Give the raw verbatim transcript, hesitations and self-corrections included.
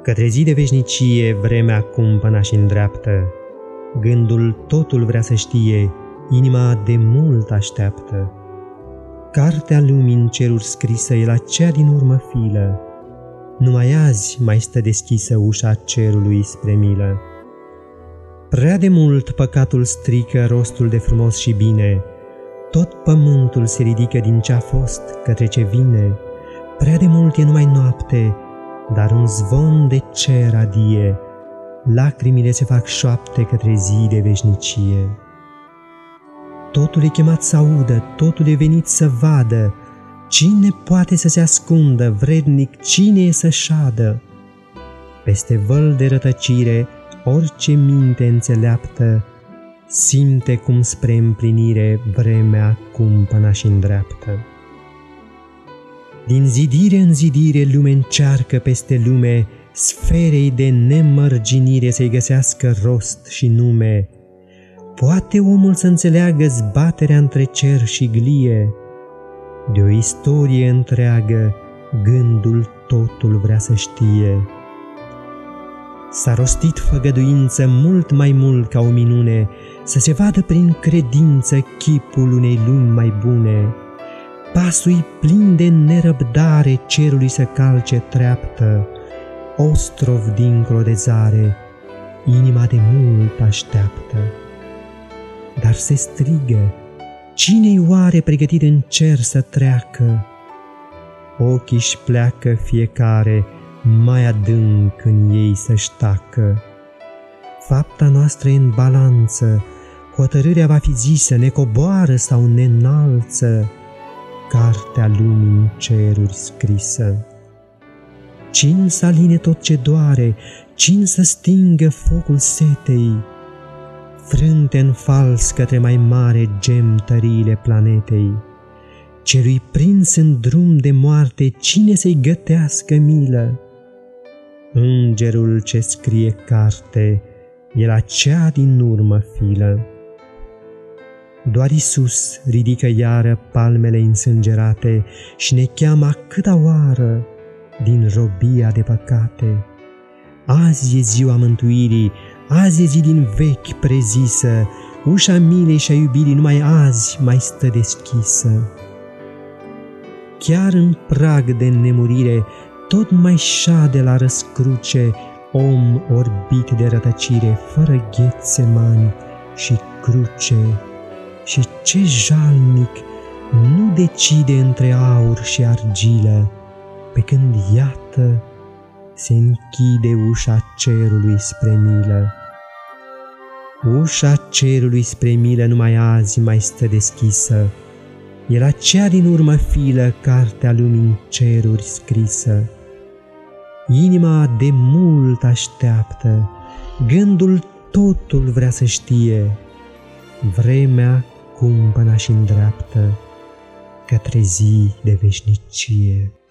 Către zi de veșnicie vremea cumpăna și îndreaptă, gândul totul vrea să știe, inima de mult așteaptă. Cartea lumii în ceruri scrisă e la cea din urmă filă, numai azi mai stă deschisă ușa cerului spre milă. Prea de mult păcatul strică rostul de frumos și bine, tot pământul se ridică din ce-a fost către ce vine. Prea de mult e numai noapte, dar un zvon de cer adie, lacrimile se fac șoapte către zi de veșnicie. Totul e chemat să audă, totul e venit să vadă, cine poate să se ascundă, vrednic cine e să șadă? Peste văl de rătăcire, orice minte înțeleaptă simte cum spre împlinire vremea cumpăna și îndreaptă. Din zidire în zidire lume încearcă peste lume, sferei de nemărginire să-i găsească rost și nume. Poate omul să înțeleagă zbaterea între cer și glie, de o istorie întreagă gândul totul vrea să știe. S-a rostit făgăduință mult mai mult ca o minune, să se vadă prin credință chipul unei lumi mai bune. Pasul-i plin de nerăbdare cerului să calce treaptă, ostrov dincolo de zare, inima de mult așteaptă. Dar se strigă, cine-i oare pregătit în cer să treacă? Ochii-și pleacă fiecare mai adânc în ei să-și tacă. Fapta noastră e în balanță, hotărârea va fi zisă, ne coboară sau ne înalță, cartea lumii în ceruri scrisă. Cine să aline tot ce doare, cine să stingă focul setei, frânte în fals către mai mare gem tăriile planetei. Celui prins în drum de moarte, cine să-i gătească milă? Îngerul ce scrie carte e la cea din urmă filă. Doar Iisus ridică iară palmele însângerate și ne cheamă a câta oară din robia de păcate. Azi e ziua mântuirii, azi e zi din vechi prezisă, ușa milei și a iubirii numai azi mai stă deschisă. Chiar în prag de nemurire, tot mai șade la răscruce, om orbit de rătăcire, fără ghețemani și cruce. Și ce jalnic nu decide între aur și argilă, pe când iată se închide ușa cerului spre milă. Ușa cerului spre milă numai azi mai stă deschisă, e la cea din urmă filă cartea lumii în ceruri scrisă. Inima de mult așteaptă, gândul totul vrea să știe, vremea cumpăna și îndreaptă către zi de veșnicie.